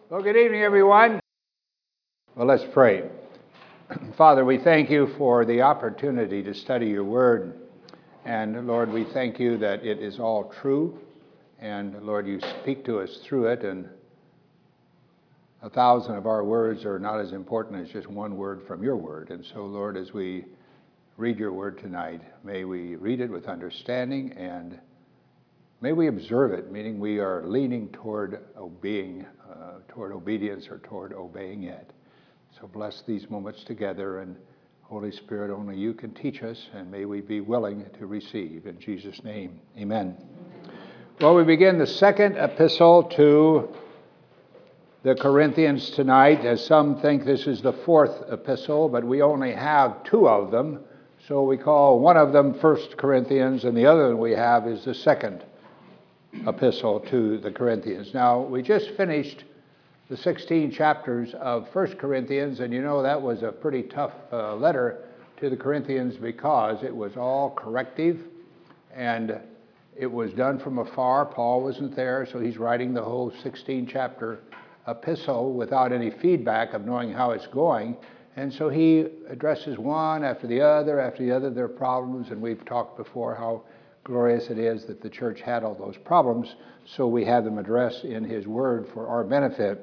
Well, good evening, everyone. Well, let's pray. Father, we thank you for the opportunity to study your word. And Lord, we thank you that it is all true. And Lord, you speak to us through it. And 1,000 of our words are not as important as just one word from your word. And so, Lord, as we read your word tonight, may we read it with understanding and may we observe it, meaning we are leaning toward obedience or toward obeying it. So bless these moments together, and Holy Spirit, only you can teach us, and may we be willing to receive. In Jesus' name, amen. Well, we begin the second epistle to the Corinthians tonight, as some think this is the fourth epistle, but we only have two of them. So we call one of them 1 Corinthians, and the other one we have is the second epistle to the Corinthians. Now, we just finished the 16 chapters of 1 Corinthians, and you know that was a pretty tough letter to the Corinthians because it was all corrective, and it was done from afar. Paul wasn't there, so he's writing the whole 16-chapter epistle without any feedback of knowing how it's going, and so he addresses one after the other, their problems, and we've talked before how glorious it is that the church had all those problems, so we have them addressed in his word for our benefit.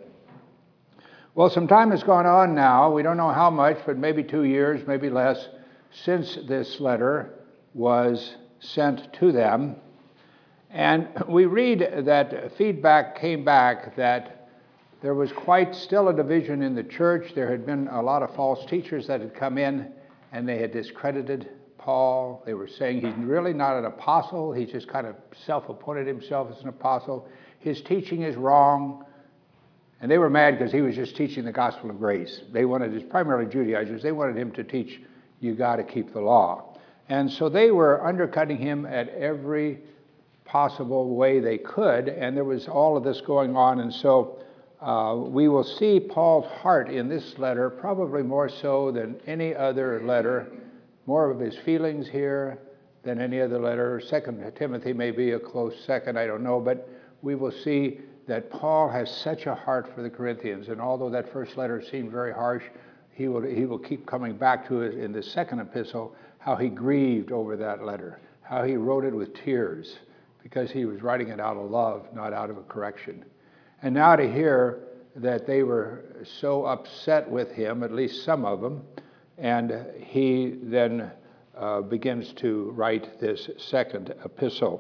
Well, some time has gone on now. We don't know how much, but maybe 2 years, maybe less, since this letter was sent to them. And we read that feedback came back that there was quite still a division in the church. There had been a lot of false teachers that had come in, and they had discredited Paul. They were saying he's really not an apostle. He just kind of self-appointed himself as an apostle. His teaching is wrong. And they were mad because he was just teaching the gospel of grace. They wanted, it's primarily Judaizers, they wanted him to teach, you got to keep the law. And so they were undercutting him at every possible way they could, and there was all of this going on. And so we will see Paul's heart in this letter, probably more so than any other letter, more of his feelings here than any other letter. 2 Timothy may be a close second, I don't know, but we will see that Paul has such a heart for the Corinthians, and although that first letter seemed very harsh, he will keep coming back to it in the second epistle, how he grieved over that letter, how he wrote it with tears, because he was writing it out of love, not out of a correction. And now to hear that they were so upset with him, at least some of them, and he then begins to write this second epistle.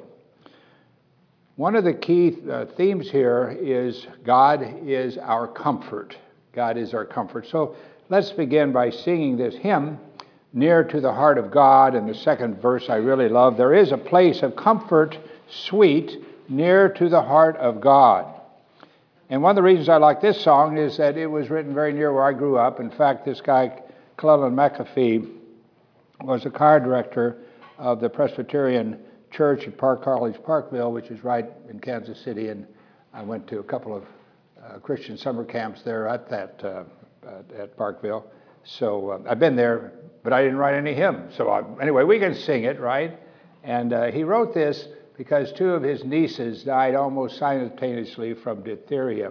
One of the key themes here is God is our comfort. God is our comfort. So let's begin by singing this hymn, Near to the Heart of God. And the second verse I really love. There is a place of comfort, sweet, near to the heart of God. And one of the reasons I like this song is that it was written very near where I grew up. In fact, this guy, Cleland McAfee, was the choir director of the Presbyterian Church at Park College, Parkville, which is right in Kansas City, and I went to a couple of Christian summer camps there at Parkville. So I've been there, but I didn't write any hymns. So anyway, we can sing it, right? And he wrote this because two of his nieces died almost simultaneously from diphtheria,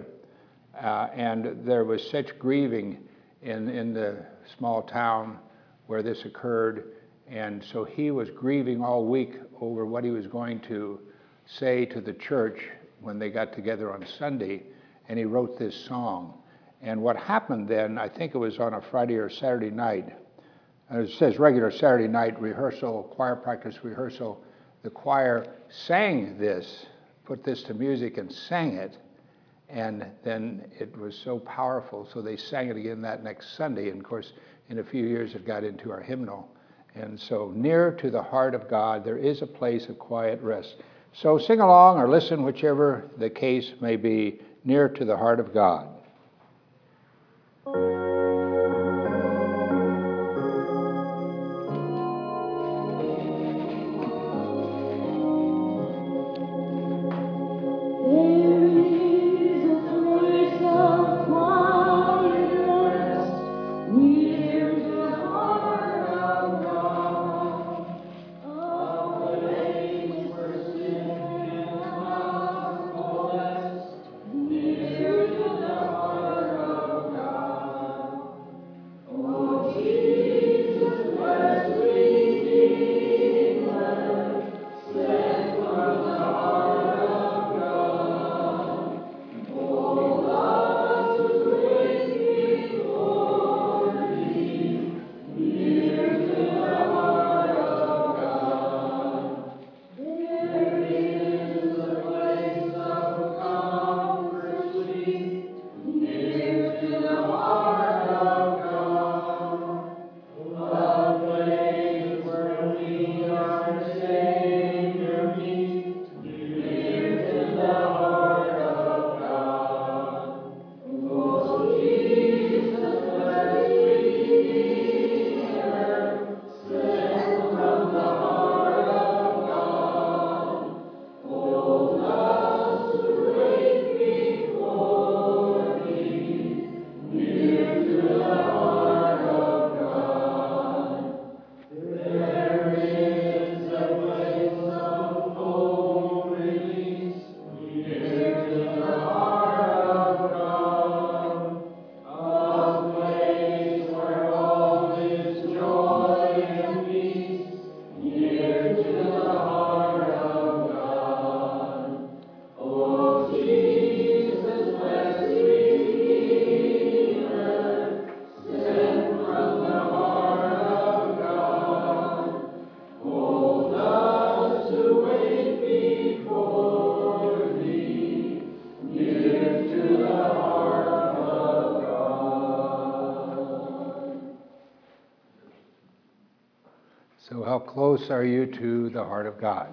and there was such grieving in the small town where this occurred. And so he was grieving all week over what he was going to say to the church when they got together on Sunday, and he wrote this song. And what happened then, I think it was on a Friday or Saturday night, it says regular Saturday night rehearsal, choir practice rehearsal, the choir sang this, put this to music and sang it, and then it was so powerful, so they sang it again that next Sunday, and of course, in a few years it got into our hymnal. And so, near to the heart of God, there is a place of quiet rest. So sing along or listen, whichever the case may be, near to the heart of God. Near to the How close are you to the heart of God?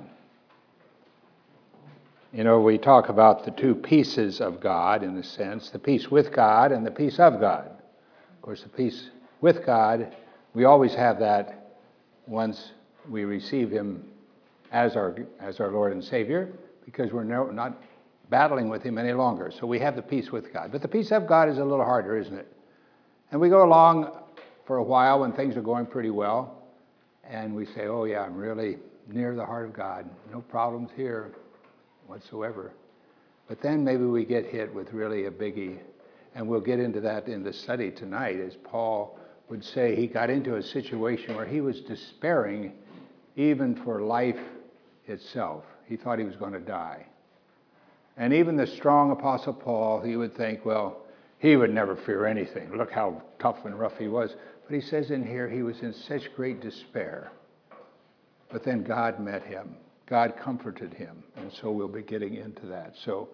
You know, we talk about the two pieces of God, in a sense, the peace with God and the peace of God. Of course, the peace with God, we always have that once we receive Him as our Lord and Savior, because we're not battling with Him any longer. So we have the peace with God. But the peace of God is a little harder, isn't it? And we go along for a while when things are going pretty well, and we say, oh yeah, I'm really near the heart of God. No problems here whatsoever. But then maybe we get hit with really a biggie, and we'll get into that in the study tonight, as Paul would say he got into a situation where he was despairing even for life itself. He thought he was going to die. And even the strong Apostle Paul, he would think, well, he would never fear anything. Look how tough and rough he was. But he says in here, he was in such great despair. But then God met him. God comforted him. And so we'll be getting into that. So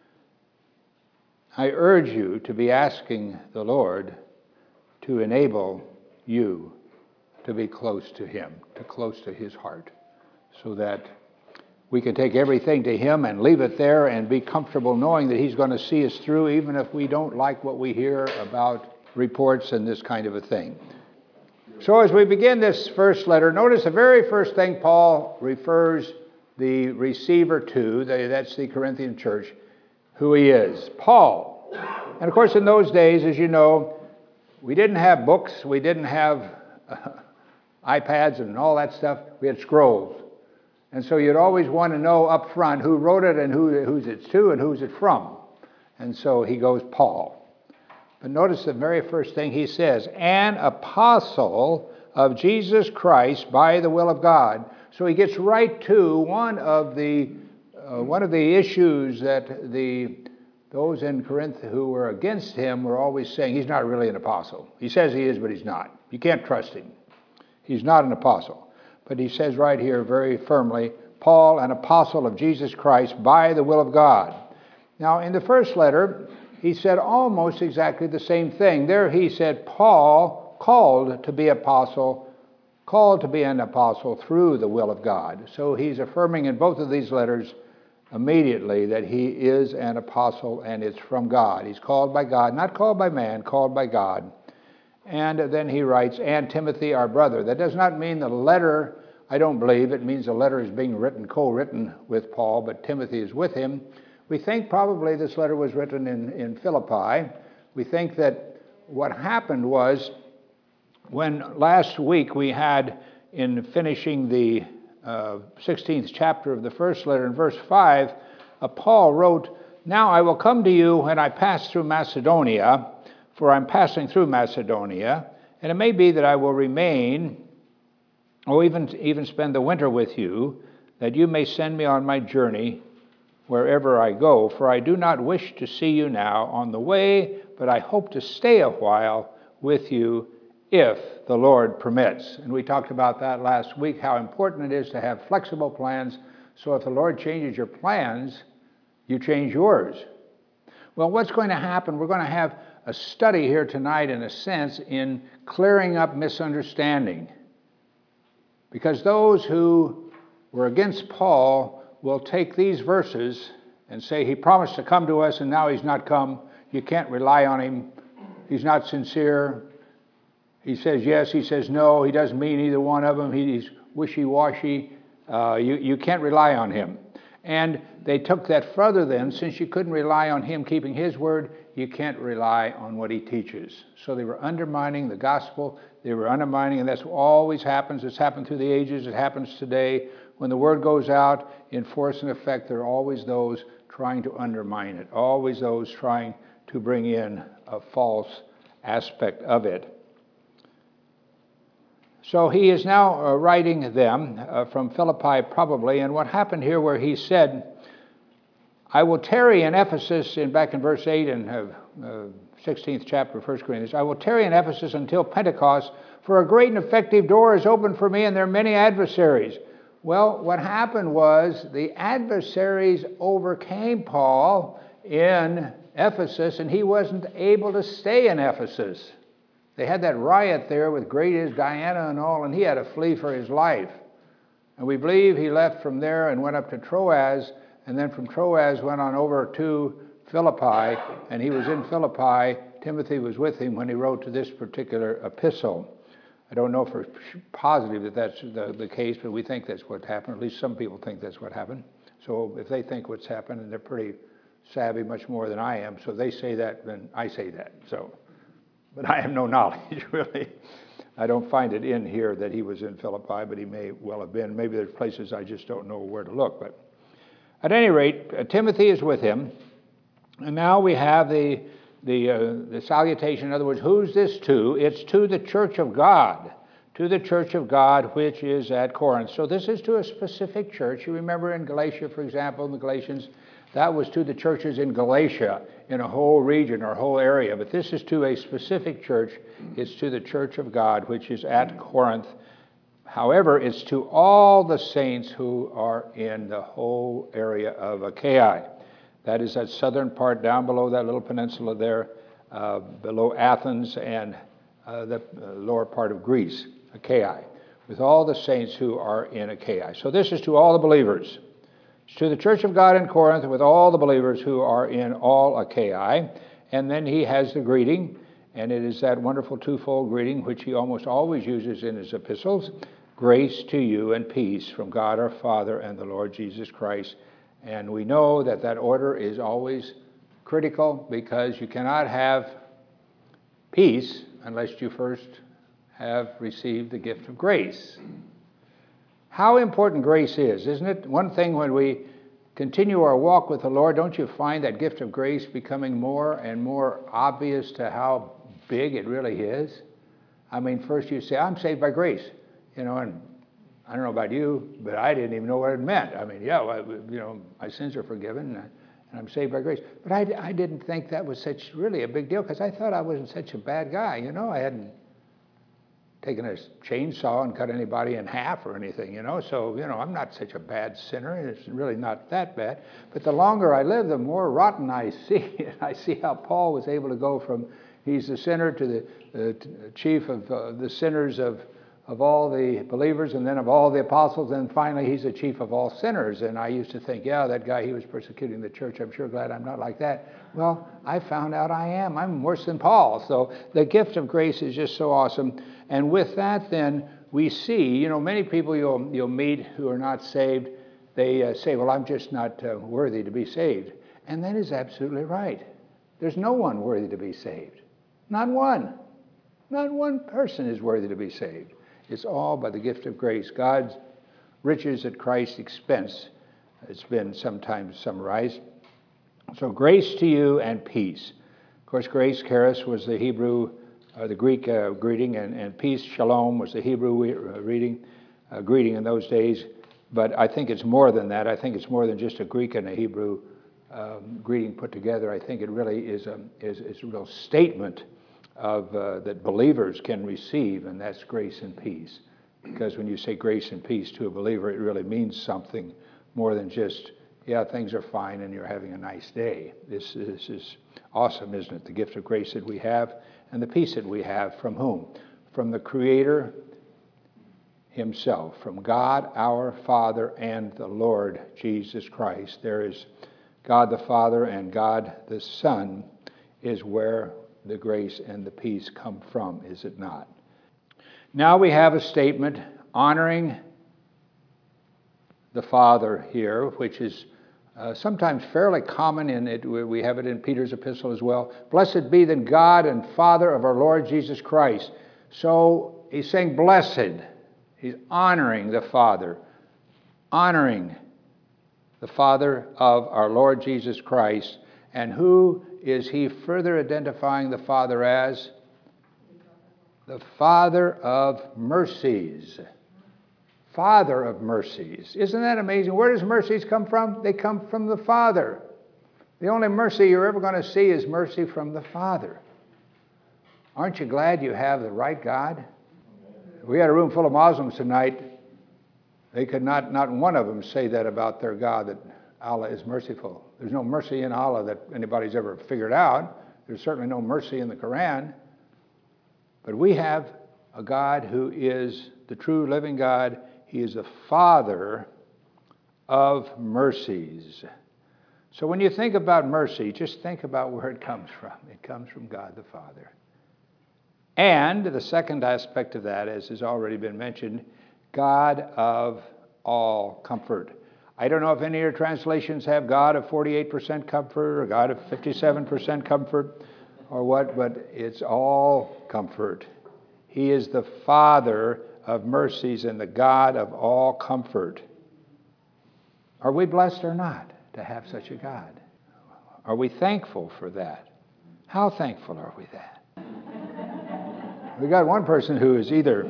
I urge you to be asking the Lord to enable you to be close to Him, to close to His heart, so that we can take everything to Him and leave it there and be comfortable knowing that He's going to see us through, even if we don't like what we hear about reports and this kind of a thing. So as we begin this first letter, notice the very first thing Paul refers the receiver to, that's the Corinthian church, who he is, Paul. And of course in those days, as you know, we didn't have books, we didn't have iPads and all that stuff, we had scrolls. And so you'd always want to know up front who wrote it and who's it's to and who's it from. And so he goes, Paul. But notice the very first thing he says, an apostle of Jesus Christ by the will of God. So he gets right to one of the issues that those in Corinth who were against him were always saying, he's not really an apostle. He says he is, but he's not. You can't trust him. He's not an apostle. But he says right here very firmly, Paul, an apostle of Jesus Christ by the will of God. Now, in the first letter, he said almost exactly the same thing. There he said, Paul, called to be an apostle through the will of God. So he's affirming in both of these letters immediately that he is an apostle and it's from God. He's called by God, not called by man, called by God. And then he writes, and Timothy, our brother. That does not mean the letter, I don't believe, it means the letter is being co-written with Paul, but Timothy is with him. We think probably this letter was written in Philippi. We think that what happened was, when last week we had, in finishing the 16th chapter of the first letter in verse 5, Paul wrote, now I will come to you when I pass through Macedonia, for I'm passing through Macedonia, and it may be that I will remain, or even spend the winter with you, that you may send me on my journey wherever I go. For I do not wish to see you now on the way, but I hope to stay a while with you if the Lord permits. And we talked about that last week, how important it is to have flexible plans, so if the Lord changes your plans, you change yours. Well, what's going to happen? We're going to have a study here tonight, in a sense, in clearing up misunderstanding. Because those who were against Paul will take these verses and say, he promised to come to us and now he's not come. You can't rely on him. He's not sincere. He says yes, he says no. He doesn't mean either one of them. He's wishy-washy. You can't rely on him. And they took that further then, since you couldn't rely on him keeping his word, you can't rely on what he teaches. So they were undermining the gospel. They were undermining, and that's what always happens. It's happened through the ages. It happens today. When the word goes out in force and effect, there are always those trying to undermine it, always those trying to bring in a false aspect of it. So he is now writing them from Philippi probably, and what happened here where he said, I will tarry in Ephesus, back in verse 8 and 16th chapter of 1 Corinthians, I will tarry in Ephesus until Pentecost, for a great and effective door is open for me, and there are many adversaries. Well, what happened was the adversaries overcame Paul in Ephesus, and he wasn't able to stay in Ephesus. They had that riot there with great is Diana and all, and he had to flee for his life. And we believe he left from there and went up to Troas, and then from Troas went on over to Philippi, and he was in Philippi. Timothy was with him when he wrote to this particular epistle. I don't know for positive that that's the case, but we think that's what happened. At least some people think that's what happened. So if they think what's happened, and they're pretty savvy, much more than I am, so they say that, then I say that. But I have no knowledge, really. I don't find it in here that he was in Philippi, but he may well have been. Maybe there's places I just don't know where to look. But at any rate, Timothy is with him. And now we have the salutation. In other words, who's this to? It's to the church of God. To the church of God, which is at Corinth. So this is to a specific church. You remember in Galatia, for example, in the Galatians, that was to the churches in Galatia, in a whole region or whole area. But this is to a specific church. It's to the church of God, which is at Corinth. However, it's to all the saints who are in the whole area of Achaia. That is that southern part down below that little peninsula there, below Athens and the lower part of Greece, Achaia, with all the saints who are in Achaia. So this is to all the believers. It's to the church of God in Corinth with all the believers who are in all Achaia. And then he has the greeting, and it is that wonderful twofold greeting which he almost always uses in his epistles. Grace to you and peace from God our Father and the Lord Jesus Christ. And we know that that order is always critical, because you cannot have peace unless you first have received the gift of grace. How important grace is, isn't it? One thing when we continue our walk with the Lord, don't you find that gift of grace becoming more and more obvious to how big it really is? I mean, first you say, I'm saved by grace, and I don't know about you, but I didn't even know what it meant. I mean, my sins are forgiven, and I'm saved by grace. But I didn't think that was such really a big deal, because I thought I wasn't such a bad guy. I hadn't taken a chainsaw and cut anybody in half or anything, So, I'm not such a bad sinner. It's really not that bad. But the longer I live, the more rotten I see. I see how Paul was able to go from he's the sinner to the chief of the sinners of all the believers, and then of all the apostles, and finally he's the chief of all sinners. And I used to think, that guy, he was persecuting the church. I'm sure glad I'm not like that. Well, I found out I am. I'm worse than Paul. So the gift of grace is just so awesome. And with that, then, we see, many people you'll meet who are not saved, they say, well, I'm just not worthy to be saved. And that is absolutely right. There's no one worthy to be saved. Not one. Not one person is worthy to be saved. It's all by the gift of grace. God's riches at Christ's expense. It's been sometimes summarized. So grace to you and peace. Of course, grace, charis, was the Hebrew, the Greek greeting, and peace, shalom, was the Hebrew greeting in those days. But I think it's more than that. I think it's more than just a Greek and a Hebrew greeting put together. I think it really is a real statement of that believers can receive, and that's grace and peace. Because when you say grace and peace to a believer, it really means something more than just, things are fine and you're having a nice day. This is awesome, isn't it? The gift of grace that we have and the peace that we have from whom? From the Creator himself, from God our Father and the Lord Jesus Christ. There is God the Father and God the Son is where the grace and the peace come from, is it not? Now we have a statement honoring the Father here, which is sometimes fairly common in it. We have it in Peter's epistle as well. Blessed be the God and Father of our Lord Jesus Christ. So he's saying blessed. He's honoring the Father. Honoring the Father of our Lord Jesus Christ. And who is he further identifying the Father as? The Father of mercies. Father of mercies. Isn't that amazing? Where does mercies come from? They come from the Father. The only mercy you're ever going to see is mercy from the Father. Aren't you glad you have the right God? We had a room full of Muslims tonight. They could not one of them say that about their God, that Allah is merciful. There's no mercy in Allah that anybody's ever figured out. There's certainly no mercy in the Quran. But we have a God who is the true living God. He is the Father of mercies. So when you think about mercy, just think about where it comes from. It comes from God the Father. And the second aspect of that, as has already been mentioned, God of all comfort. I don't know if any of your translations have God of 48% comfort or God of 57% comfort or what, but it's all comfort. He is the Father of mercies and the God of all comfort. Are we blessed or not to have such a God? Are we thankful for that? How thankful are we that? We got one person who is either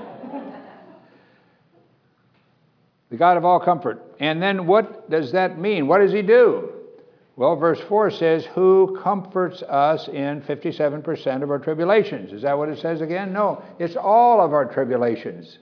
the God of all comfort. And then what does that mean? What does he do? Well, verse 4 says, who comforts us in 57% of our tribulations. Is that what it says again? No, it's all of our tribulations.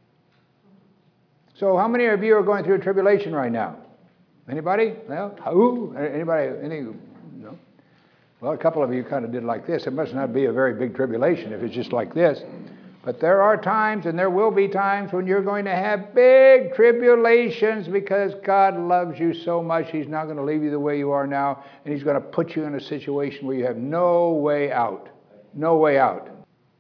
So how many of you are going through a tribulation right now? Anybody? No? Who? Anybody? No? Well, a couple of you kind of did like this. It must not be a very big tribulation if it's just like this. But there are times, and there will be times, when you're going to have big tribulations because God loves you so much, he's not going to leave you the way you are now, and he's going to put you in a situation where you have no way out. No way out.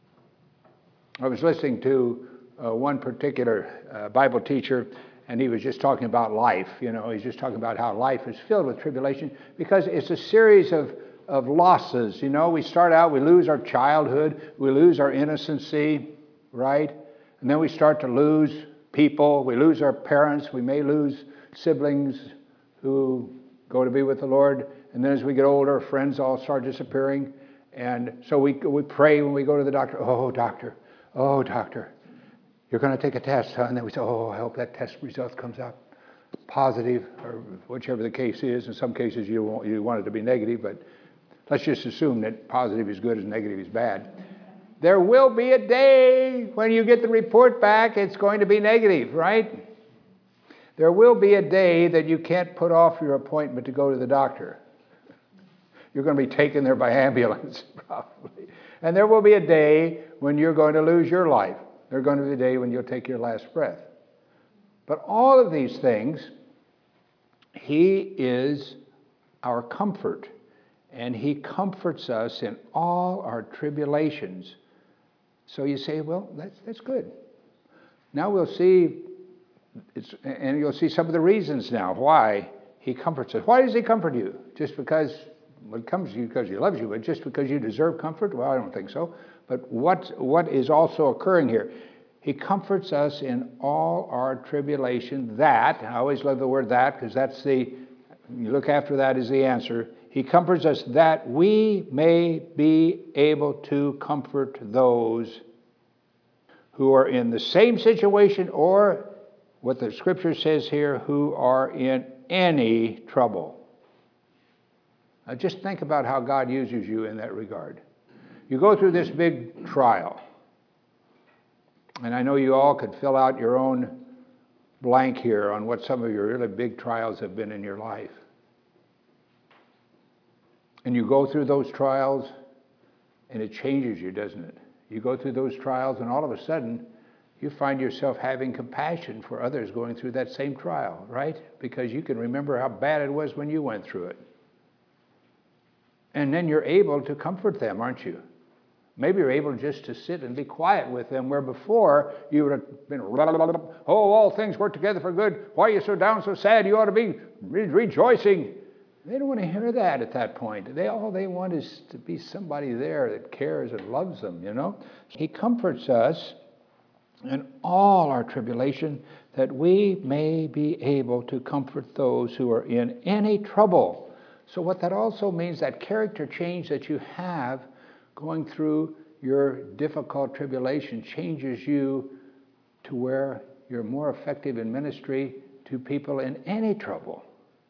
I was listening to one particular Bible teacher, and he was just talking about life. You know, he's just talking about how life is filled with tribulation because it's a series of losses. You know, we start out, we lose our childhood, we lose our innocency, right? And then we start to lose people, we lose our parents, we may lose siblings who go to be with the Lord. And then as we get older, our friends all start disappearing. And so we pray when we go to the doctor, oh, doctor, you're going to take a test, huh? And then we say, oh, I hope that test result comes out positive, or whichever the case is. In some cases you want it to be negative, but let's just assume that positive is good and negative is bad. There will be a day when you get the report back, it's going to be negative, right? There will be a day that you can't put off your appointment to go to the doctor. You're going to be taken there by ambulance, probably. And there will be a day when you're going to lose your life. There's going to be a day when you'll take your last breath. But all of these things, he is our comfort. And he comforts us in all our tribulations. So you say, well, that's good. Now we'll see, and you'll see some of the reasons now why he comforts us. Why does he comfort you? Just because, well, it comes to you because he loves you, but just because you deserve comfort? Well, I don't think so. But what is also occurring here? He comforts us in all our tribulation. That, I always love the word that, because that's you look after that is the answer. He comforts us that we may be able to comfort those who are in the same situation, or what the scripture says here, who are in any trouble. Now just think about how God uses you in that regard. You go through this big trial, and I know you all could fill out your own blank here on what some of your really big trials have been in your life. And you go through those trials, and it changes you, doesn't it? You go through those trials, and all of a sudden, you find yourself having compassion for others going through that same trial, right? Because you can remember how bad it was when you went through it. And then you're able to comfort them, aren't you? Maybe you're able just to sit and be quiet with them, where before you would have been, oh, all things work together for good. Why are you so down, so sad? You ought to be rejoicing. They don't want to hear that at that point. All they want is to be somebody there that cares and loves them, you know. He comforts us in all our tribulation, that we may be able to comfort those who are in any trouble. So what that also means, that character change that you have going through your difficult tribulation changes you to where you're more effective in ministry to people in any trouble.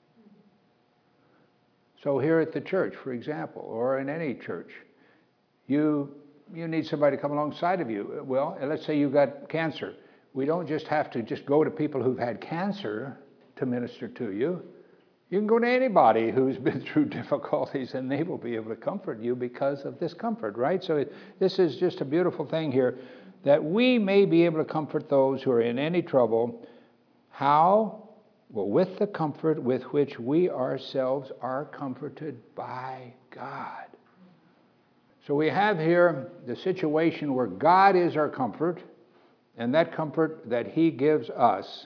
So here at the church, for example, or in any church, you need somebody to come alongside of you. Well, let's say you've got cancer. We don't just have to just go to people who've had cancer to minister to you. You can go to anybody who's been through difficulties, and they will be able to comfort you because of this comfort, right? So this is just a beautiful thing here, that we may be able to comfort those who are in any trouble. How? Well, with the comfort with which we ourselves are comforted by God. So we have here the situation where God is our comfort, and that comfort that He gives us,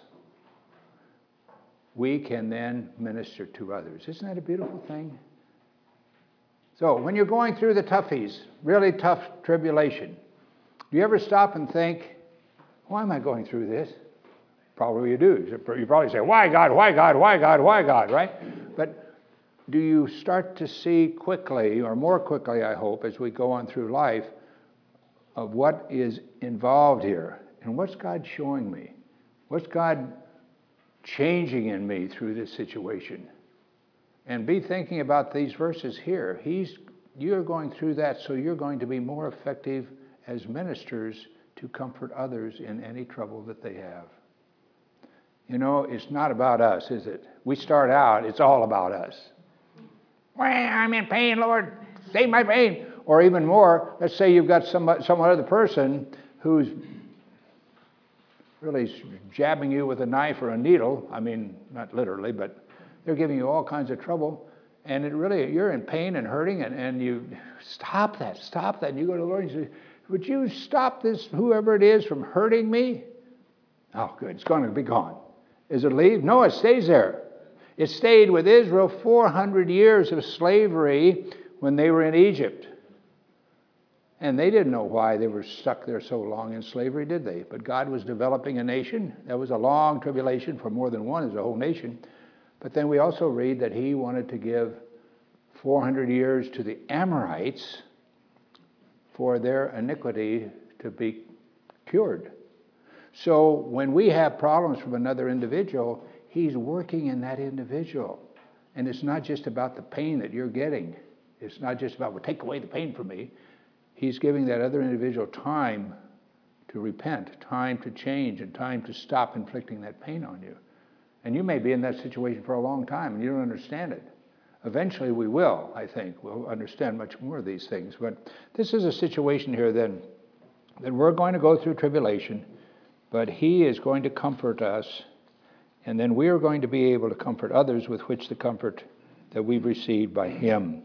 we can then minister to others. Isn't that a beautiful thing? So when you're going through the toughies, really tough tribulation, do you ever stop and think, why am I going through this? Probably you do. You probably say, why God, why God, why God, why God, right? But do you start to see quickly, or more quickly, I hope, as we go on through life, of what is involved here? And what's God showing me? What's God changing in me through this situation? And be thinking about these verses here. You're going through that, so you're going to be more effective as ministers to comfort others in any trouble that they have. You know, it's not about us, is it? We start out, it's all about us. Well, I'm in pain, Lord, save my pain. Or even more, let's say you've got some other person who's really jabbing you with a knife or a needle. I mean, not literally, but they're giving you all kinds of trouble. And you're in pain and hurting, and you stop that. And you go to the Lord and say, would you stop this, whoever it is, from hurting me? Oh, good, it's going to be gone. Does it leave? No, it stays there. It stayed with Israel 400 years of slavery when they were in Egypt. And they didn't know why they were stuck there so long in slavery, did they? But God was developing a nation. That was a long tribulation for more than one as a whole nation. But then we also read that He wanted to give 400 years to the Amorites for their iniquity to be cured. So when we have problems from another individual, He's working in that individual. And it's not just about the pain that you're getting. It's not just about, well, take away the pain from me. He's giving that other individual time to repent, time to change, and time to stop inflicting that pain on you. And you may be in that situation for a long time and you don't understand it. Eventually we will, I think. We'll understand much more of these things. But this is a situation here then that we're going to go through tribulation, but He is going to comfort us, and then we are going to be able to comfort others with which the comfort that we've received by Him.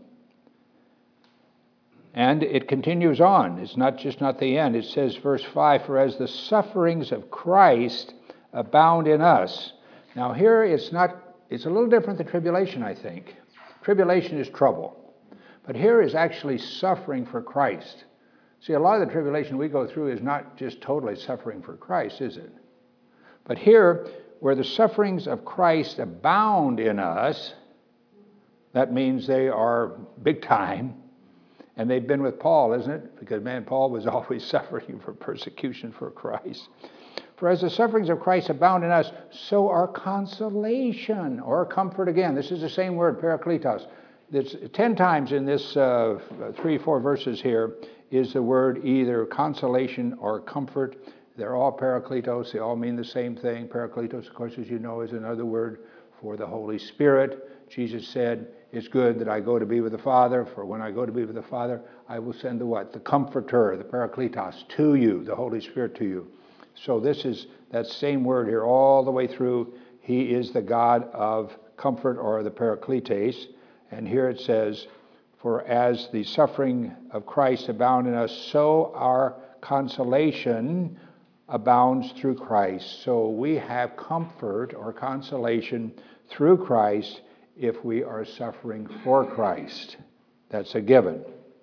And it continues on. It's not the end. It says, verse 5, for as the sufferings of Christ abound in us. Now here it's a little different than tribulation, I think. Tribulation is trouble. But here is actually suffering for Christ. See, a lot of the tribulation we go through is not just totally suffering for Christ, is it? But here, where the sufferings of Christ abound in us, that means they are big time. And they've been with Paul, isn't it? Because, man, Paul was always suffering for persecution for Christ. For as the sufferings of Christ abound in us, so our consolation, or comfort again. This is the same word, parakletos. It's 10 times in this 3-4 verses here is the word either consolation or comfort. They're all parakletos. They all mean the same thing. Parakletos, of course, as you know, is another word for the Holy Spirit. Jesus said, it's good that I go to be with the Father, for when I go to be with the Father, I will send the what? The Comforter, the Parakletos, to you, the Holy Spirit to you. So this is that same word here all the way through. He is the God of comfort, or the Parakletes. And here it says, for as the suffering of Christ abound in us, so our consolation abounds through Christ. So we have comfort or consolation through Christ if we are suffering for Christ. That's a given.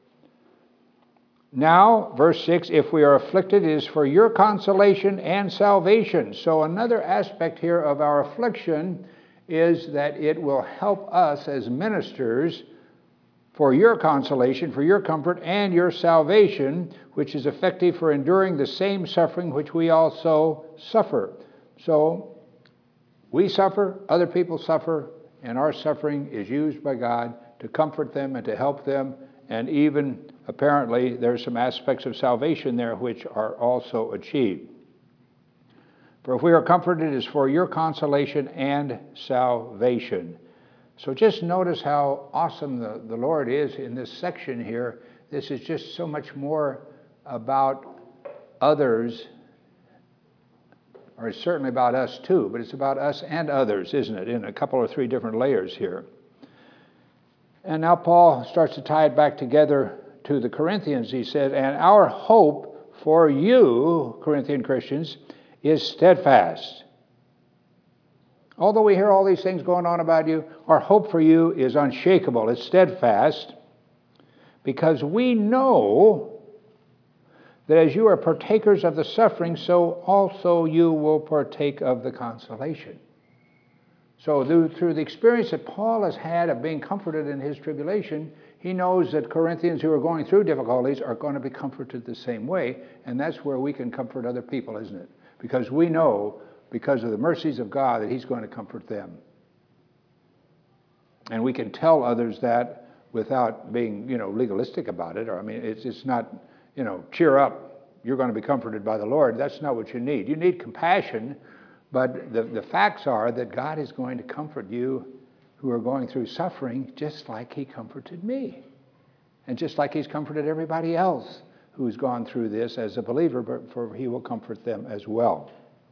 Now, verse 6, if we are afflicted, it is for your consolation and salvation. So another aspect here of our affliction is that it will help us as ministers for your consolation, for your comfort, and your salvation, which is effective for enduring the same suffering which we also suffer. So we suffer, other people suffer, and our suffering is used by God to comfort them and to help them. And even, apparently, there's some aspects of salvation there which are also achieved. For if we are comforted, it is for your consolation and salvation. So just notice how awesome the Lord is in this section here. This is just so much more about others, or it's certainly about us too, but it's about us and others, isn't it, in a couple or three different layers here. And now Paul starts to tie it back together to the Corinthians. He said, and our hope for you, Corinthian Christians, is steadfast. Although we hear all these things going on about you, our hope for you is unshakable. It's steadfast because we know that as you are partakers of the suffering, so also you will partake of the consolation. So through the experience that Paul has had of being comforted in his tribulation, he knows that Corinthians who are going through difficulties are going to be comforted the same way, and that's where we can comfort other people, isn't it? Because we know, because of the mercies of God, that he's going to comfort them. And we can tell others that without being, legalistic about it. Or it's not, cheer up, you're going to be comforted by the Lord. That's not what you need. You need compassion, but the facts are that God is going to comfort you who are going through suffering just like he comforted me. And just like he's comforted everybody else who's gone through this as a believer, but for he will comfort them as well.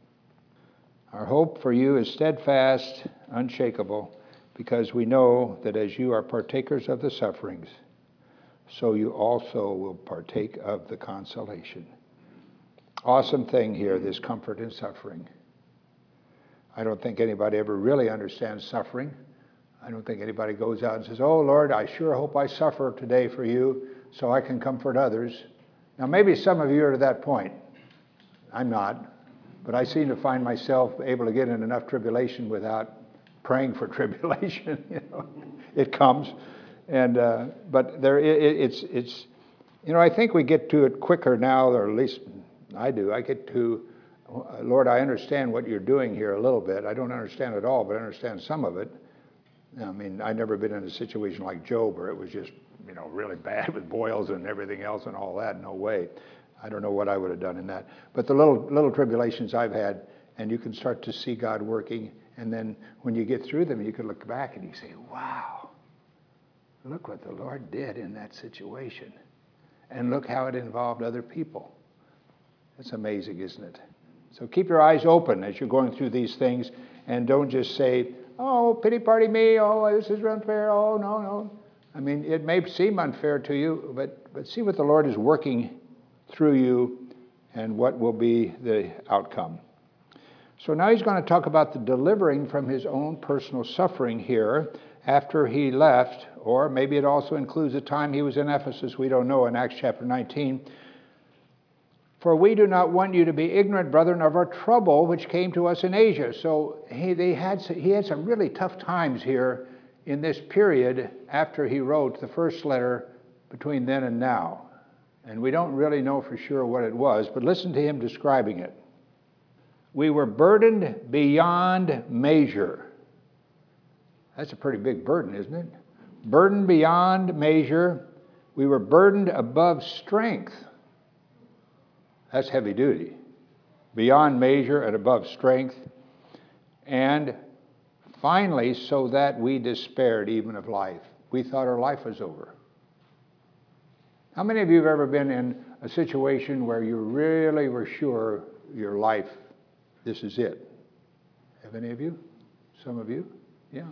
Our hope for you is steadfast, unshakable, because we know that as you are partakers of the sufferings, so you also will partake of the consolation. Awesome thing here, this comfort in suffering. I don't think anybody ever really understands suffering. I don't think anybody goes out and says, oh, Lord, I sure hope I suffer today for you so I can comfort others. Now, maybe some of you are to that point. I'm not. But I seem to find myself able to get in enough tribulation without praying for tribulation. It comes. And but there, it's. I think we get to it quicker now, or at least I do. I get to, Lord, I understand what you're doing here a little bit. I don't understand it all, but I understand some of it. I've never been in a situation like Job where it was just, really bad with boils and everything else and all that. No way. I don't know what I would have done in that. But the little tribulations I've had, and you can start to see God working. And then when you get through them, you can look back and you say, wow, look what the Lord did in that situation. And look how it involved other people. It's amazing, isn't it? So keep your eyes open as you're going through these things, and don't just say, oh, pity party me, oh, this is unfair, oh, no. It may seem unfair to you, but see what the Lord is working through you and what will be the outcome. So now he's going to talk about the delivering from his own personal suffering here after he left, or maybe it also includes the time he was in Ephesus, we don't know, in Acts chapter 19. For we do not want you to be ignorant, brethren, of our trouble which came to us in Asia. So he had some really tough times here in this period after he wrote the first letter between then and now. And we don't really know for sure what it was, but listen to him describing it. We were burdened beyond measure. That's a pretty big burden, isn't it? Burdened beyond measure. We were burdened above strength. That's heavy duty. Beyond measure and above strength. And finally, so that we despaired even of life. We thought our life was over. How many of you have ever been in a situation where you really were sure your life, this is it? Have any of you? Some of you? Yeah.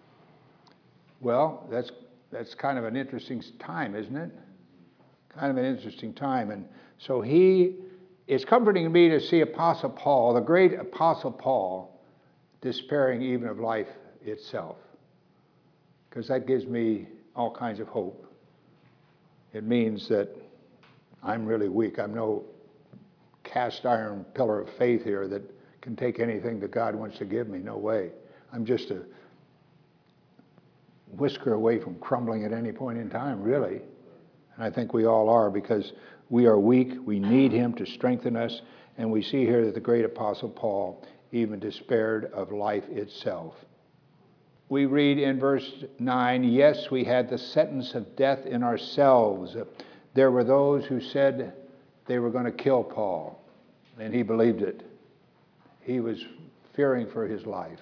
Well, that's kind of an interesting time, isn't it? Kind of an interesting time. And so it's comforting to me to see Apostle Paul, the great Apostle Paul, despairing even of life itself. Because that gives me all kinds of hope. It means that I'm really weak. I'm no cast iron pillar of faith here that can take anything that God wants to give me. No way. I'm just a whisker away from crumbling at any point in time, really. And I think we all are, because we are weak. We need him to strengthen us. And we see here that the great Apostle Paul even despaired of life itself. We read in verse 9, yes, we had the sentence of death in ourselves. There were those who said they were going to kill Paul, and he believed it. He was fearing for his life.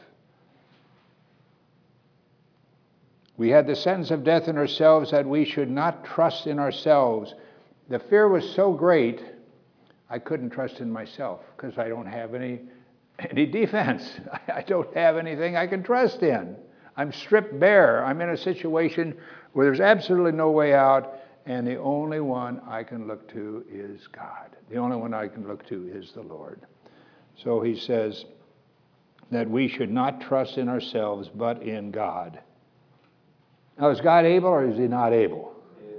We had the sentence of death in ourselves that we should not trust in ourselves. The fear was so great, I couldn't trust in myself because I don't have any defense. I don't have anything I can trust in. I'm stripped bare. I'm in a situation where there's absolutely no way out, and the only one I can look to is God. The only one I can look to is the Lord. So he says that we should not trust in ourselves, but in God. Now, is God able or is he not able?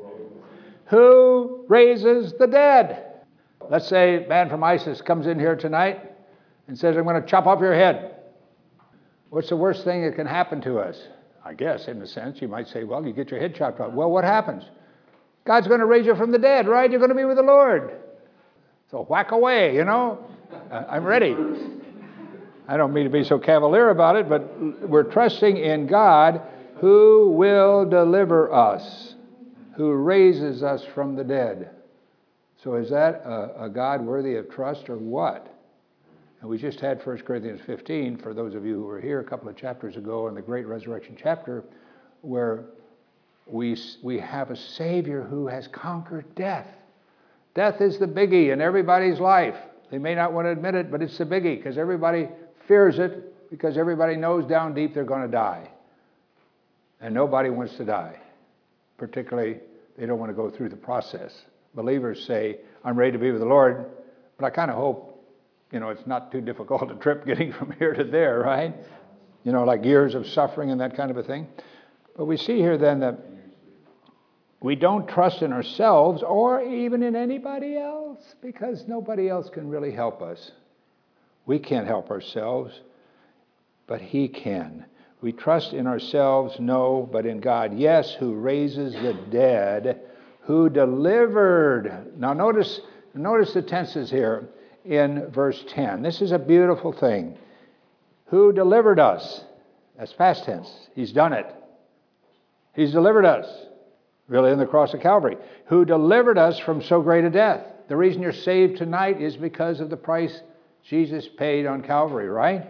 Who raises the dead? Let's say a man from ISIS comes in here tonight and says, I'm going to chop off your head. What's the worst thing that can happen to us? I guess, in a sense, you might say, well, you get your head chopped off. Well, what happens? God's going to raise you from the dead, right? You're going to be with the Lord. So whack away, you know. I'm ready. I don't mean to be so cavalier about it, but we're trusting in God who will deliver us, who raises us from the dead. So is that a God worthy of trust or what? And we just had 1 Corinthians 15, for those of you who were here a couple of chapters ago in the great resurrection chapter, where we have a Savior who has conquered death. Death is the biggie in everybody's life. They may not want to admit it, but it's the biggie because everybody fears it because everybody knows down deep they're going to die. And nobody wants to die. Particularly, they don't want to go through the process. Believers say, I'm ready to be with the Lord, but I kind of hope, it's not too difficult a trip getting from here to there, right? Like years of suffering and that kind of a thing. But we see here then that we don't trust in ourselves or even in anybody else because nobody else can really help us. We can't help ourselves, but He can. We trust in ourselves, no, but in God, yes, who raises the dead, who delivered. Now notice the tenses here in verse 10. This is a beautiful thing. Who delivered us? That's past tense. He's done it. He's delivered us. Really, on the cross of Calvary. Who delivered us from so great a death. The reason you're saved tonight is because of the price Jesus paid on Calvary, right?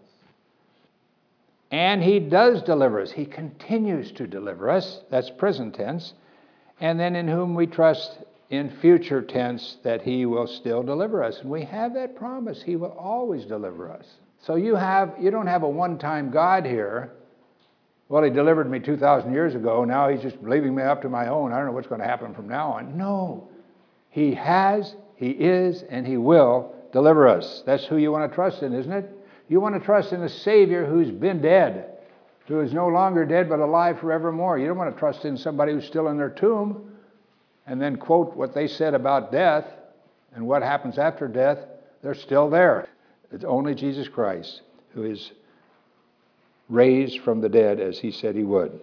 And He does deliver us. He continues to deliver us. That's present tense. And then in whom we trust in future tense that He will still deliver us. And we have that promise. He will always deliver us. So you don't have a one-time God here. Well, He delivered me 2,000 years ago. Now He's just leaving me up to my own. I don't know what's going to happen from now on. No. He has, He is, and He will deliver us. That's who you want to trust in, isn't it? You want to trust in a Savior who's been dead, who is no longer dead but alive forevermore. You don't want to trust in somebody who's still in their tomb and then quote what they said about death and what happens after death. They're still there. It's only Jesus Christ who is raised from the dead as He said He would.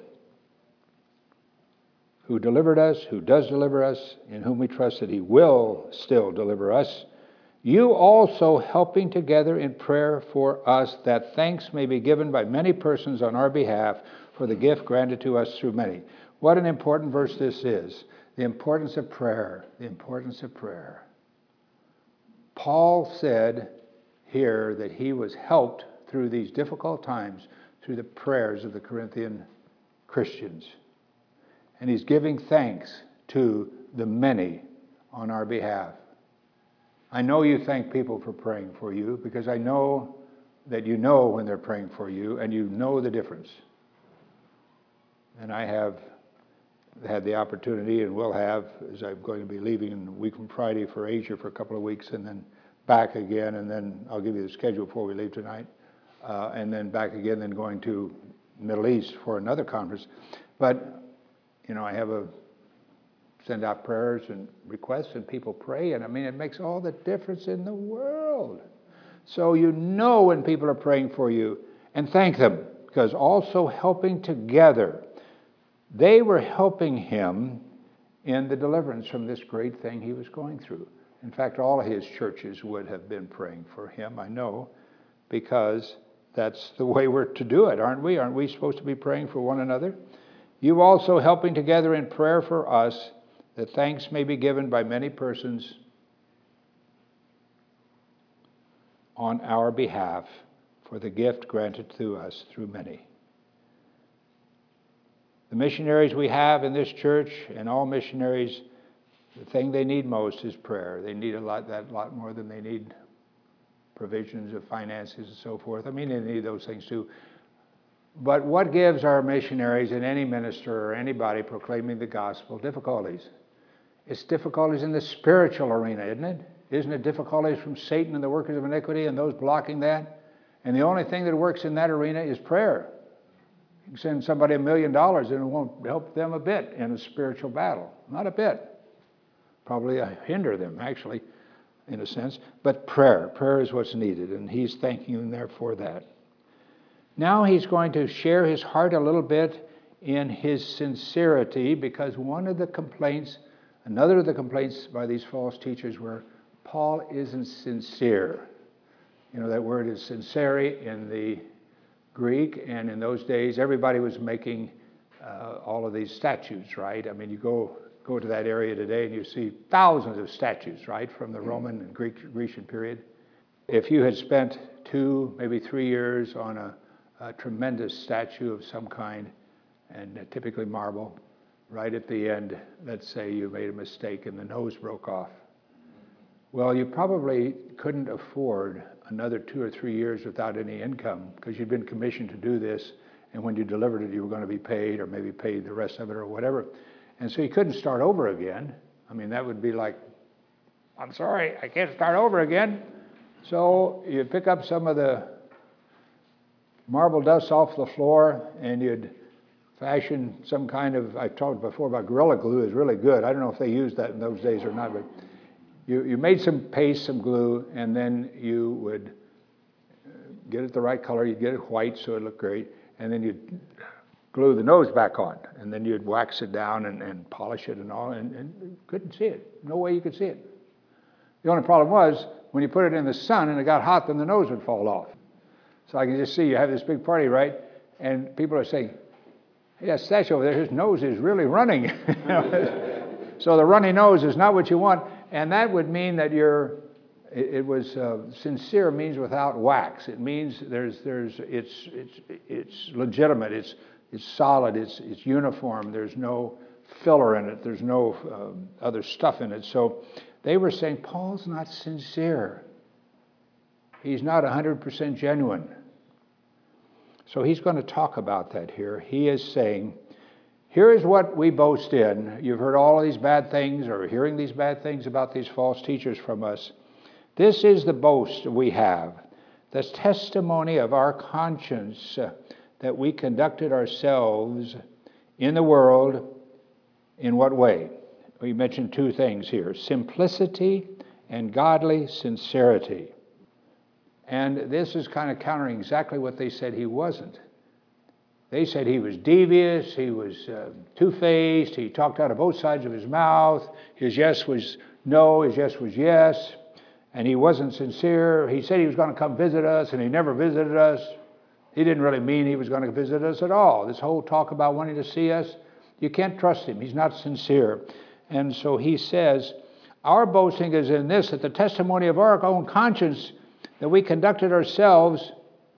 Who delivered us, who does deliver us, in whom we trust that He will still deliver us. You also helping together in prayer for us, that thanks may be given by many persons on our behalf for the gift granted to us through many. What an important verse this is. The importance of prayer. The importance of prayer. Paul said here that he was helped through these difficult times through the prayers of the Corinthian Christians. And he's giving thanks to the many on our behalf. I know you thank people for praying for you because I know that you know when they're praying for you and you know the difference. And I have had the opportunity and will have, as I'm going to be leaving in a week from Friday for Asia for a couple of weeks and then back again, and then I'll give you the schedule before we leave tonight, and then back again, then going to Middle East for another conference. But, I have send out prayers and requests and people pray, and it makes all the difference in the world. So you know when people are praying for you, and thank them, because also helping together. They were helping him in the deliverance from this great thing he was going through. In fact, all of his churches would have been praying for him, I know, because that's the way we're to do it, aren't we? Aren't we supposed to be praying for one another? You also helping together in prayer for us, that thanks may be given by many persons on our behalf for the gift granted to us through many. The missionaries we have in this church and all missionaries The thing they need most is prayer. They need that lot more than they need provisions of finances and so forth. I mean, they need those things too. But what gives our missionaries and any minister or anybody proclaiming the gospel difficulties? It's difficulties in the spiritual arena, isn't it? Isn't it difficulties from Satan and the workers of iniquity and those blocking that? And the only thing that works in that arena is prayer. You can send somebody $1 million and it won't help them a bit in a spiritual battle. Not a bit. Probably hinder them, actually, in a sense. But prayer is what's needed, and he's thanking them there for that. Now he's going to share his heart a little bit in his sincerity, because another of the complaints by these false teachers were, Paul isn't sincere. You know, that word is sincere in the Greek, and in those days everybody was making all of these statues, right? I mean, you go to that area today and you see thousands of statues, right, from the Roman and Grecian period. If you had spent 2, maybe 3 years on a tremendous statue of some kind, and typically marble, right at the end, let's say you made a mistake and the nose broke off. Well, you probably couldn't afford another 2 or 3 years without any income, because you'd been commissioned to do this, and when you delivered it, you were going to be paid, or maybe paid the rest of it or whatever. And so you couldn't start over again. I mean, that would be like, I'm sorry, I can't start over again. So you'd pick up some of the marble dust off the floor, and you'd fashion some kind of, I've talked before about Gorilla Glue is really good. I don't know if they used that in those days or not, but you made some paste, some glue, and then you would get it the right color. You'd get it white so it looked great, and then you'd glue the nose back on, and then you'd wax it down and polish it and all, and you couldn't see it. No way you could see it. The only problem was, when you put it in the sun and it got hot, then the nose would fall off. So I can just see you have this big party, right? And people are saying, hey, that statue over there, his nose is really running. So the runny nose is not what you want. And that would mean that sincere means without wax. It means it's legitimate, it's solid, it's uniform, there's no filler in it, there's no other stuff in it. So they were saying, Paul's not sincere. He's not 100% genuine. So he's going to talk about that here. He is saying, here is what we boast in. You've heard all of these bad things, or hearing these bad things about these false teachers from us. This is the boast we have, the testimony of our conscience, that we conducted ourselves in the world. In what way? We mentioned 2 things here, simplicity and godly sincerity. And this is kind of countering exactly what they said he wasn't. They said he was devious, he was two-faced, he talked out of both sides of his mouth, his yes was no, his yes was yes, and he wasn't sincere. He said he was going to come visit us, and he never visited us. He didn't really mean he was going to visit us at all. This whole talk about wanting to see us, you can't trust him. He's not sincere. And so he says, our boasting is in this, that the testimony of our own conscience, that we conducted ourselves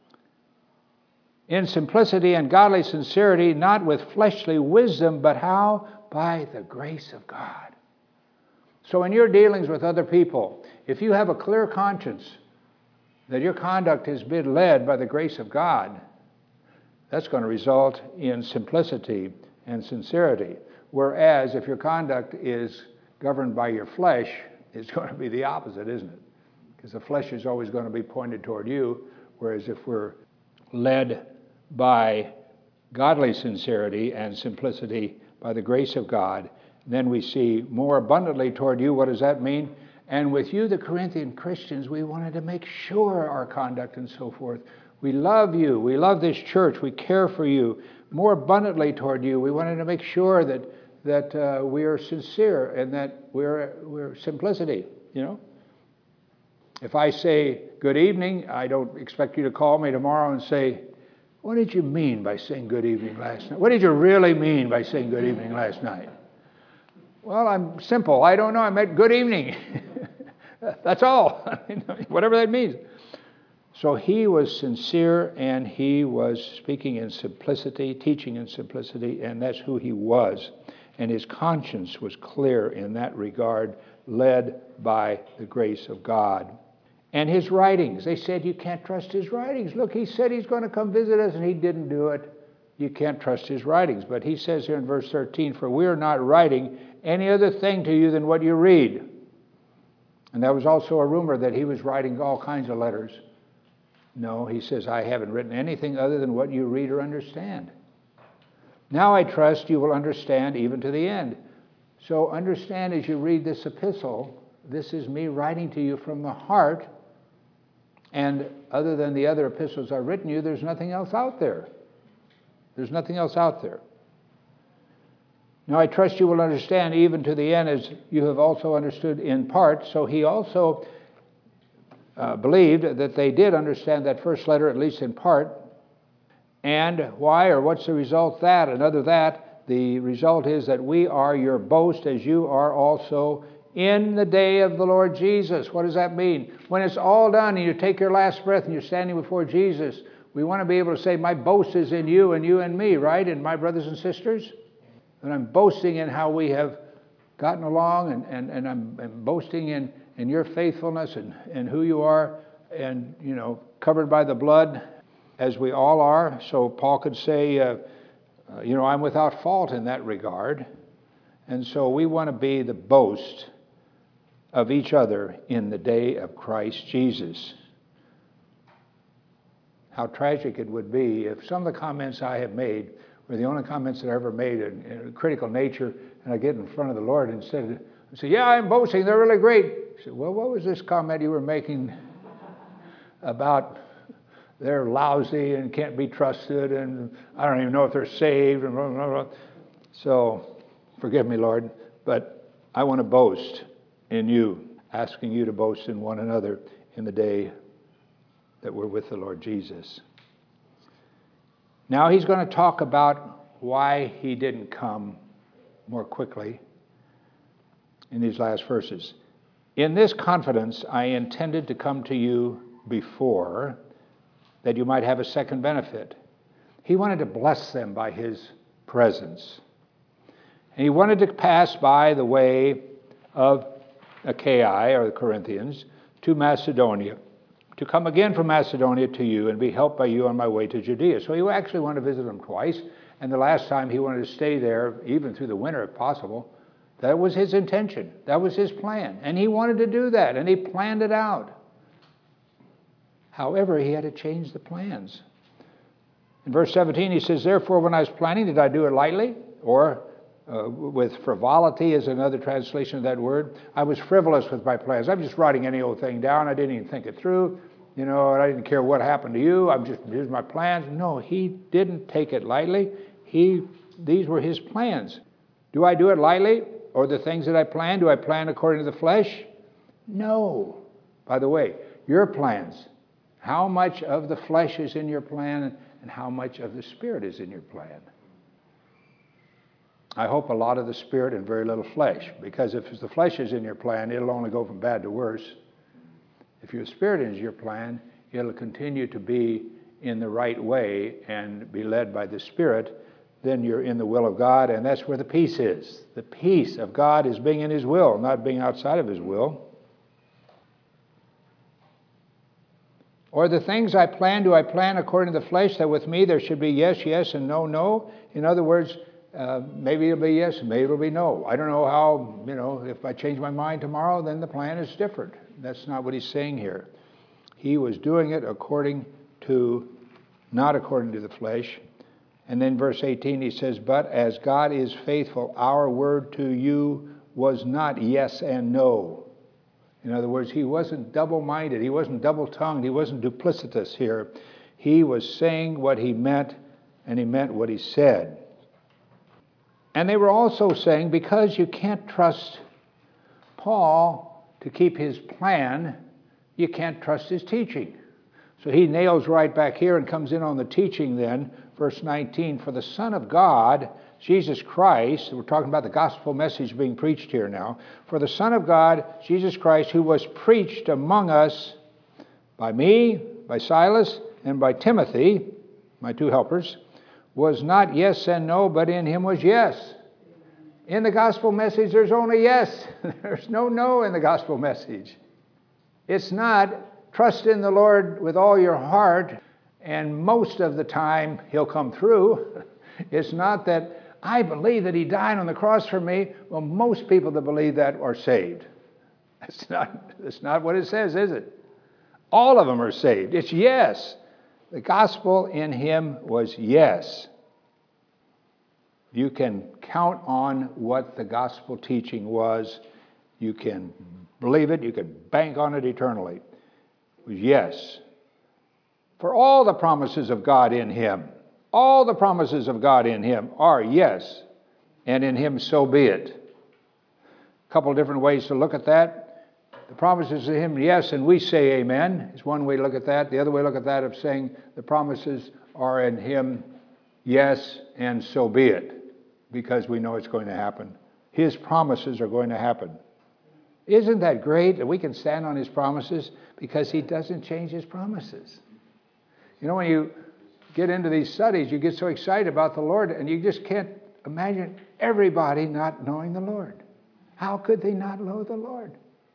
in simplicity and godly sincerity, not with fleshly wisdom, but how? By the grace of God. So in your dealings with other people, if you have a clear conscience that your conduct has been led by the grace of God, that's going to result in simplicity and sincerity. Whereas if your conduct is governed by your flesh, it's going to be the opposite, isn't it? Because the flesh is always going to be pointed toward you, whereas if we're led by godly sincerity and simplicity by the grace of God, then we see more abundantly toward you. What does that mean? And with you, the Corinthian Christians, we wanted to make sure our conduct and so forth. We love you. We love this church. We care for you. More abundantly toward you, we wanted to make sure that we are sincere and that we're simplicity, you know. If I say good evening, I don't expect you to call me tomorrow and say, what did you mean by saying good evening last night? What did you really mean by saying good evening last night? Well, I'm simple. I don't know. I meant good evening. That's all. Whatever that means. So he was sincere, and he was speaking in simplicity, teaching in simplicity, and that's who he was. and his conscience was clear in that regard, led by the grace of God. And his writings, they said you can't trust his writings. Look, he said he's going to come visit us, and he didn't do it. You can't trust his writings. But he says here in verse 13, for we are not writing any other thing to you than what you read. And there was also a rumor that he was writing all kinds of letters. No, he says, I haven't written anything other than what you read or understand. Now I trust you will understand even to the end. So understand as you read this epistle, this is me writing to you from the heart. And other than the other epistles I've written you, there's nothing else out there. There's nothing else out there. Now I trust you will understand even to the end as you have also understood in part. So he also believed that they did understand that first letter, at least in part. And why or what's the result that? Another that, the result is that we are your boast as you are also in the day of the Lord Jesus. What does that mean? When it's all done and you take your last breath and you're standing before Jesus, we want to be able to say, my boast is in you and you in me, right? And my brothers and sisters. And I'm boasting in how we have gotten along, and I'm boasting in your faithfulness and who you are, and, covered by the blood, as we all are. So Paul could say, I'm without fault in that regard. And so we want to be the boast of each other in the day of Christ Jesus. How tragic it would be if some of the comments I have made were the only comments that I ever made in a critical nature, and I get in front of the Lord and say, yeah, I'm boasting, they're really great. I said, well, what was this comment you were making about they're lousy and can't be trusted, and I don't even know if they're saved, and blah, blah, blah. So, forgive me, Lord, but I want to boast in you, asking you to boast in one another in the day that we're with the Lord Jesus. Now he's going to talk about why he didn't come more quickly in these last verses. In this confidence, I intended to come to you before, that you might have a second benefit. He wanted to bless them by his presence. And he wanted to pass by the way of Achaia, or the Corinthians, to Macedonia, to come again from Macedonia to you and be helped by you on my way to Judea. So he actually wanted to visit them twice, and the last time he wanted to stay there, even through the winter if possible. That was his intention. That was his plan. And he wanted to do that, and he planned it out. However, he had to change the plans. In verse 17, he says, therefore, when I was planning, did I do it lightly? Or with frivolity is another translation of that word. I was frivolous with my plans. I'm just writing any old thing down. I didn't even think it through. I didn't care what happened to you. Here's my plans. No, he didn't take it lightly. These were his plans. Do I do it lightly? Or the things that I plan, do I plan according to the flesh? No. By the way, your plans, how much of the flesh is in your plan and how much of the Spirit is in your plan? I hope a lot of the Spirit and very little flesh, because if the flesh is in your plan, it'll only go from bad to worse. If your Spirit is your plan, it'll continue to be in the right way and be led by the Spirit. Then you're in the will of God, and that's where the peace is. The peace of God is being in his will, not being outside of his will. Or the things I plan, do I plan according to the flesh, that with me there should be yes, yes, and no, no? In other words, maybe it'll be yes, maybe it'll be no. I don't know how, if I change my mind tomorrow, then the plan is different. That's not what he's saying here. He was doing it not according to the flesh. And then verse 18, he says, but as God is faithful, our word to you was not yes and no. In other words, he wasn't double-minded. He wasn't double-tongued. He wasn't duplicitous here. He was saying what he meant, and he meant what he said. And they were also saying, because you can't trust Paul to keep his plan, you can't trust his teaching. So he nails right back here and comes in on the teaching then. Verse 19, for the Son of God, Jesus Christ, we're talking about the gospel message being preached here now. For the Son of God, Jesus Christ, who was preached among us by me, by Silas, and by Timothy, my two helpers, was not yes and no, but in him was yes. In the gospel message, there's only yes. There's no in the gospel message. It's not trust in the Lord with all your heart, and most of the time He'll come through. It's not that I believe that He died on the cross for me. Well, most people that believe that are saved. That's not what it says, is it? All of them are saved. It's yes. The gospel in Him was yes. You can count on what the gospel teaching was. You can believe it. You can bank on it eternally. It was yes. For all the promises of God in Him, all the promises of God in Him are yes, and in Him so be it. A couple of different ways to look at that. The promises of Him, yes, and we say amen, is one way to look at that. The other way to look at that of saying the promises are in Him, yes, and so be it, because we know it's going to happen. His promises are going to happen. Isn't that great that we can stand on His promises because He doesn't change His promises? You know, when you get into these studies, you get so excited about the Lord, and you just can't imagine everybody not knowing the Lord. How could they not know the Lord?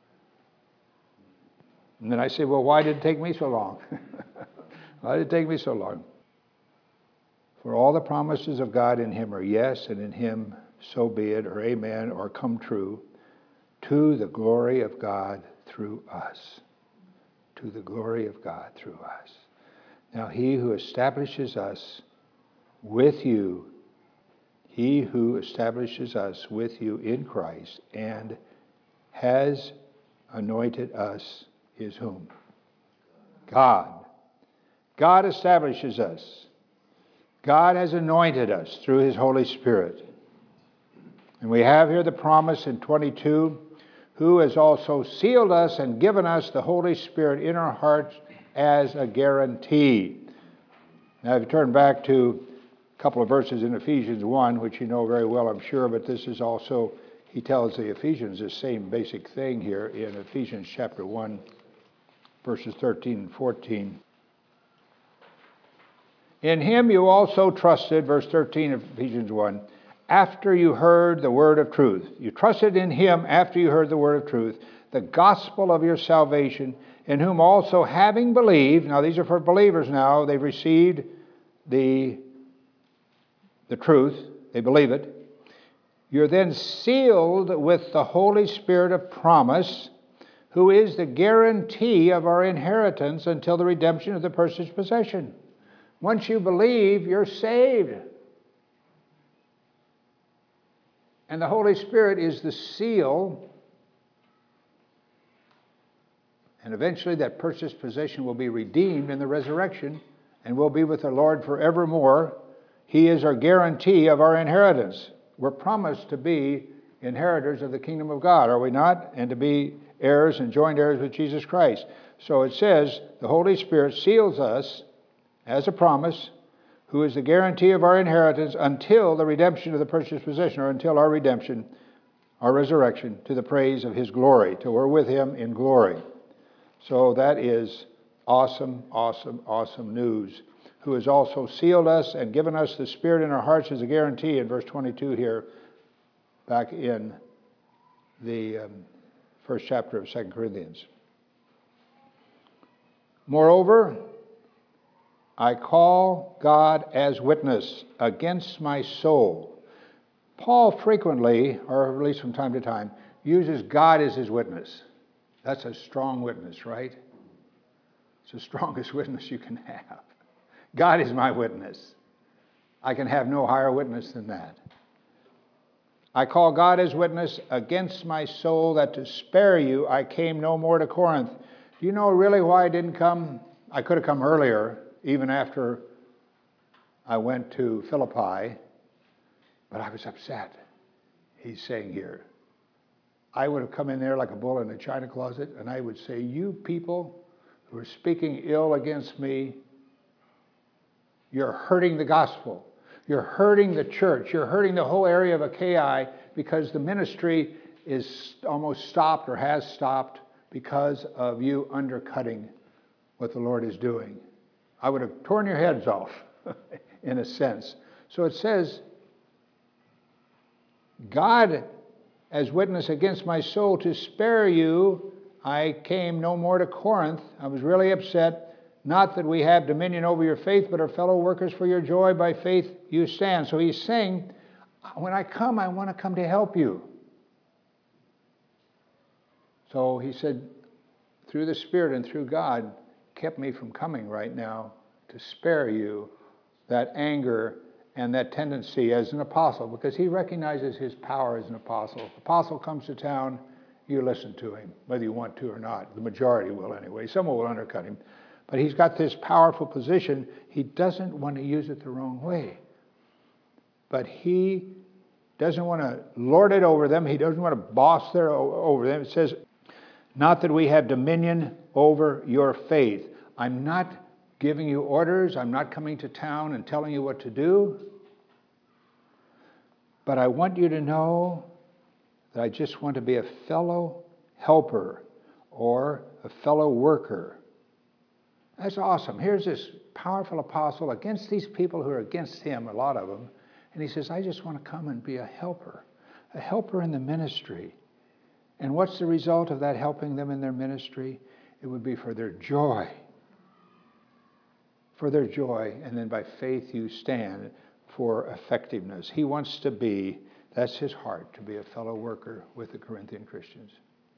And then I say, well, why did it take me so long? Why did it take me so long? For all the promises of God in Him are yes, and in Him so be it, or amen, or come true, to the glory of God through us. To the glory of God through us. Now He who establishes us with you, He who establishes us with you in Christ and has anointed us is whom? God. God establishes us. God has anointed us through His Holy Spirit. And we have here the promise in 22, who has also sealed us and given us the Holy Spirit in our hearts as a guarantee. Now, if you turn back to a couple of verses in Ephesians 1, which you know very well, I'm sure, but this is also, he tells the Ephesians the same basic thing here in Ephesians chapter 1, verses 13 and 14. In Him you also trusted, verse 13 of Ephesians 1, after you heard the word of truth. You trusted in Him after you heard the word of truth, the gospel of your salvation, in whom also having believed, now these are for believers now, they've received the truth, they believe it, you're then sealed with the Holy Spirit of promise, who is the guarantee of our inheritance until the redemption of the purchased possession. Once you believe, you're saved. And the Holy Spirit is the seal. And eventually that purchased possession will be redeemed in the resurrection and we'll be with the Lord forevermore. He is our guarantee of our inheritance. We're promised to be inheritors of the kingdom of God, are we not? And to be heirs and joint heirs with Jesus Christ. So it says the Holy Spirit seals us as a promise, who is the guarantee of our inheritance until the redemption of the purchased possession, or until our redemption, our resurrection, to the praise of His glory, till we're with Him in glory. So that is awesome, awesome, awesome news. Who has also sealed us and given us the Spirit in our hearts as a guarantee, in verse 22 here, back in the first chapter of 2 Corinthians. Moreover, I call God as witness against my soul. Paul frequently, or at least from time to time, uses God as his witness. That's a strong witness, right? It's the strongest witness you can have. God is my witness. I can have no higher witness than that. I call God as witness against my soul that to spare you I came no more to Corinth. Do you know really why I didn't come? I could have come earlier, even after I went to Philippi, but I was upset. He's saying here, I would have come in there like a bull in a china closet, and I would say, you people who are speaking ill against me, you're hurting the gospel. You're hurting the church. You're hurting the whole area of Achaia because the ministry is almost stopped or has stopped because of you undercutting what the Lord is doing. I would have torn your heads off, in a sense. So it says, God, as witness against my soul, to spare you, I came no more to Corinth. I was really upset. Not that we have dominion over your faith, but are fellow workers for your joy. By faith you stand. So he's saying, when I come, I want to come to help you. So he said, through the Spirit and through God, kept me from coming right now to spare you that anger and that tendency as an apostle, because he recognizes his power as an apostle. If an apostle comes to town, you listen to him, whether you want to or not. The majority will anyway. Some will undercut him. But he's got this powerful position. He doesn't want to use it the wrong way. But he doesn't want to lord it over them. He doesn't want to boss over them. It says, not that we have dominion over your faith. I'm not giving you orders. I'm not coming to town and telling you what to do. But I want you to know that I just want to be a fellow helper or a fellow worker. That's awesome. Here's this powerful apostle against these people who are against him, a lot of them. And he says, I just want to come and be a helper in the ministry. And what's the result of that helping them in their ministry? It would be for their joy. For their joy. And then by faith you stand for effectiveness. He wants to be, that's his heart, to be a fellow worker with the Corinthian Christians.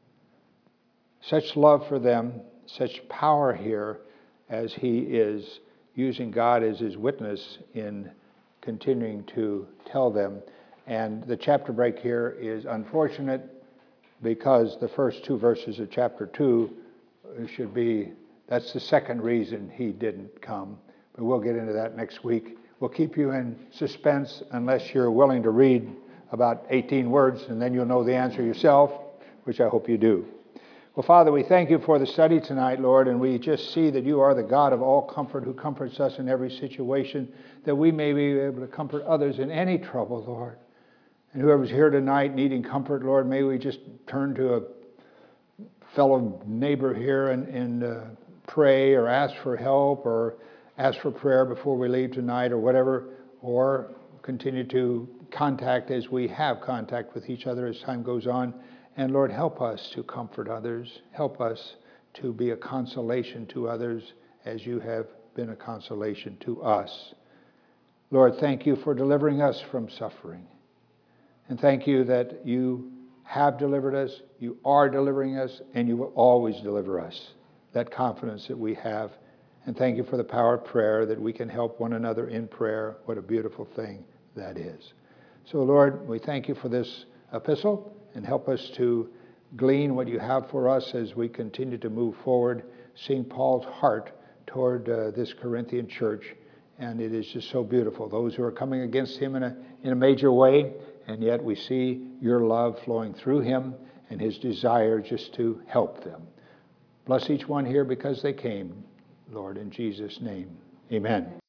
Such love for them, such power here as he is using God as his witness in continuing to tell them. And the chapter break here is unfortunate because the first two verses of chapter 2 should be, that's the second reason he didn't come. But we'll get into that next week. We'll keep you in suspense unless you're willing to read about 18 words, and then you'll know the answer yourself, which I hope you do. Well, Father, we thank you for the study tonight, Lord, and we just see that you are the God of all comfort who comforts us in every situation, that we may be able to comfort others in any trouble, Lord. And whoever's here tonight needing comfort, Lord, may we just turn to a fellow neighbor here and pray or ask for help or ask for prayer before we leave tonight or whatever, or continue to contact as we have contact with each other as time goes on. And Lord, help us to comfort others. Help us to be a consolation to others as you have been a consolation to us. Lord, thank you for delivering us from suffering. And thank you that you have delivered us, you are delivering us, and you will always deliver us. That confidence that we have. And thank you for the power of prayer, that we can help one another in prayer. What a beautiful thing that is. So Lord, we thank you for this epistle, and help us to glean what you have for us as we continue to move forward, seeing Paul's heart toward this Corinthian church. And it is just so beautiful. Those who are coming against him in a major way, and yet we see your love flowing through him and his desire just to help them. Bless each one here because they came, Lord, in Jesus' name. Amen.